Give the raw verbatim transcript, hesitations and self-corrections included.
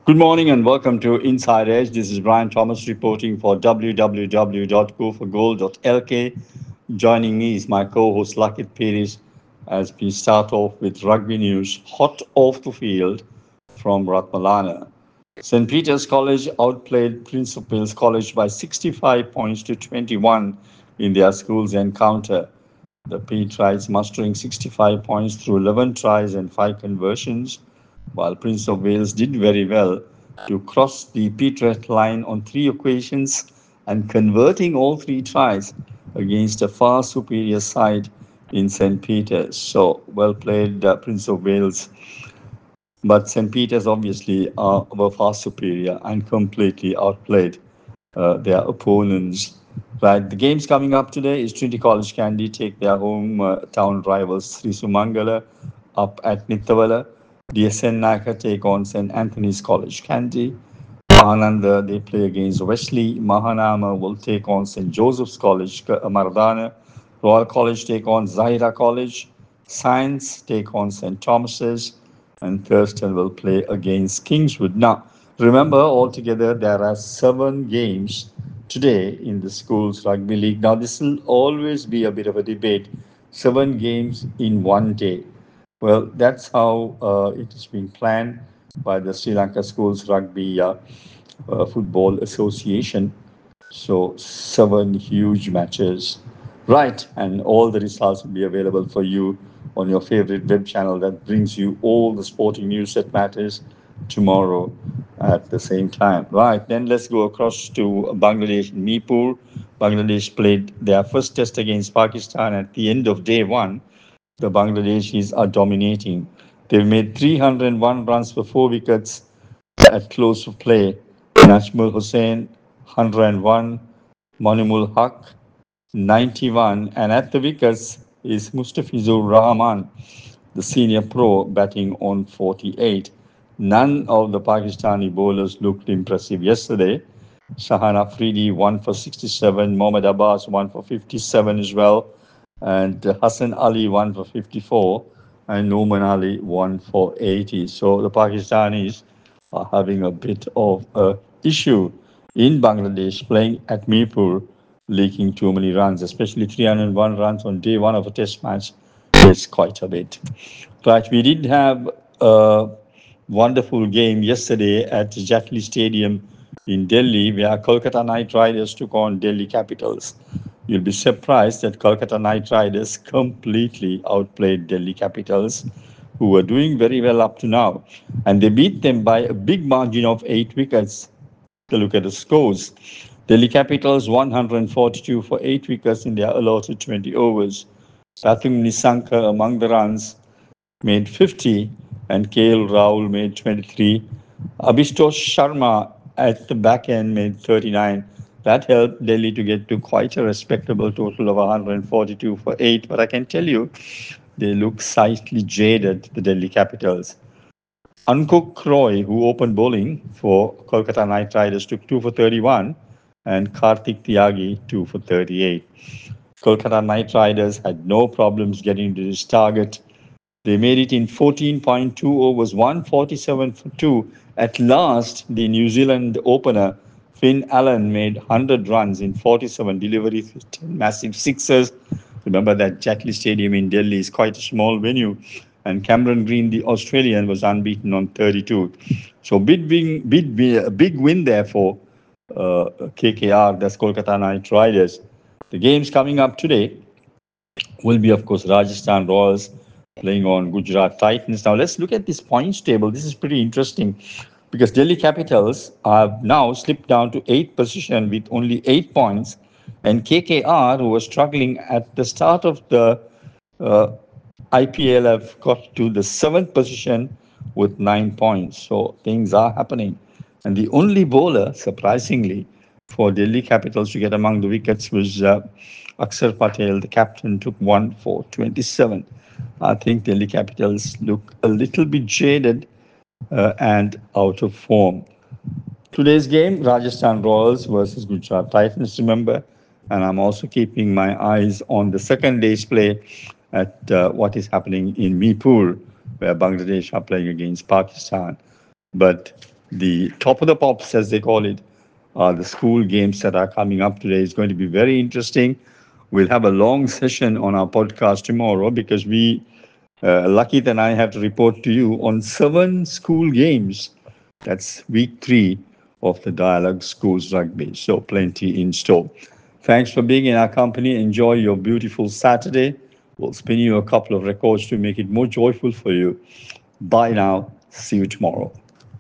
Good morning and welcome to Inside Edge. This is Brian Thomas reporting for w w w dot go for gold dot l k. Joining me is my co-host Lakit Peris as we start off with rugby news hot off the field from Ratmalana. Saint Peter's College outplayed Prince of Wales College by sixty-five points to twenty-one in their school's encounter. The Petrites mustering sixty-five points through eleven tries and five conversions, while Prince of Wales did very well to cross the Petrite line on three occasions and converting all three tries against a far superior side in Saint Peter's. So well played, uh, Prince of Wales. But Saint Peter's obviously uh, were far superior and completely outplayed uh, their opponents. Right, the games coming up today is Trinity College Kandy take their home uh, town rivals Sri Sumangala up at Nithavala. D S N Naka take on Saint Anthony's College Kandy. Mahananda they play against Wesley. Mahanama will take on Saint Joseph's College K- Mardana. Royal College take on Zahira College. Science take on Saint Thomas's. And Thurston will play against Kingswood. Now, remember, altogether there are seven games today in the school's rugby league. Now, this will always be a bit of a debate. Seven games in one day. Well, that's how uh, it is being planned by the Sri Lanka Schools Rugby uh, uh, Football Association. So, seven huge matches. Right, and all the results will be available for you on your favorite web channel that brings you all the sporting news that matters tomorrow at the same time. Right, then let's go across to Bangladesh, Meepur. Bangladesh played their first test against Pakistan at the end of day one. The Bangladeshis are dominating. They've made three hundred one runs for four wickets at close of play. Najmul Hussain, one hundred one, Monimul Haq, ninety-one, and at the wickets is Mustafizur Rahman, the senior pro, batting on forty-eight. None of the Pakistani bowlers looked impressive yesterday. Shahan Afridi one for sixty-seven, Mohammad Abbas one for fifty-seven as well, and uh, Hassan Ali one for fifty-four, and Noman Ali one for eighty. So the Pakistanis are having a bit of a issue in Bangladesh playing at Mirpur, leaking too many runs, especially three hundred one runs on day one of a test match is quite a bit. Right, we did have a wonderful game yesterday at Jatli Stadium in Delhi, where Kolkata Knight Riders took on Delhi Capitals. You'll be surprised that Kolkata Knight Riders completely outplayed Delhi Capitals, who were doing very well up to now. And they beat them by a big margin of eight wickets. To look at the scores. Delhi Capitals one hundred forty-two for eight wickets in their allotted twenty overs. Pratham Nisanka among the runs made fifty and K L Rahul made twenty-three. Abhishek Sharma at the back end made thirty-nine. That helped Delhi to get to quite a respectable total of one hundred forty-two for eight. But I can tell you, they look slightly jaded, the Delhi Capitals. Ankur Roy, who opened bowling for Kolkata Knight Riders, took two for thirty-one, and Karthik Tyagi two for thirty-eight. Kolkata Knight Riders had no problems getting to this target. They made it in fourteen point two overs, one forty-seven for two. At last, the New Zealand opener, Finn Allen, made one hundred runs in forty-seven deliveries with ten massive sixes. Remember that Jatli Stadium in Delhi is quite a small venue. And Cameron Green, the Australian, was unbeaten on thirty-two. So big win, big, big win there for uh, K K R, that's Kolkata Knight Riders. The games coming up today will be, of course, Rajasthan Royals playing on Gujarat Titans. Now, let's look at this points table. This is pretty interesting because Delhi Capitals have now slipped down to eighth position with only eight points, and K K R, who was struggling at the start of the uh, I P L, have got to the seventh position with nine points. So things are happening. And the only bowler, surprisingly, for Delhi Capitals to get among the wickets was uh, Akshar Patel, the captain, took one for twenty-seven. I think Delhi Capitals look a little bit jaded uh, and out of form. Today's game, Rajasthan Royals versus Gujarat Titans, remember. And I'm also keeping my eyes on the second day's play at uh, what is happening in Meepur, where Bangladesh are playing against Pakistan. But the top of the pops, as they call it, uh, the school games that are coming up today is going to be very interesting. We'll have a long session on our podcast tomorrow because we, uh, Lakit and I, have to report to you on seven school games. That's week three of the Dialogue Schools Rugby. So plenty in store. Thanks for being in our company. Enjoy your beautiful Saturday. We'll spin you a couple of records to make it more joyful for you. Bye now. See you tomorrow.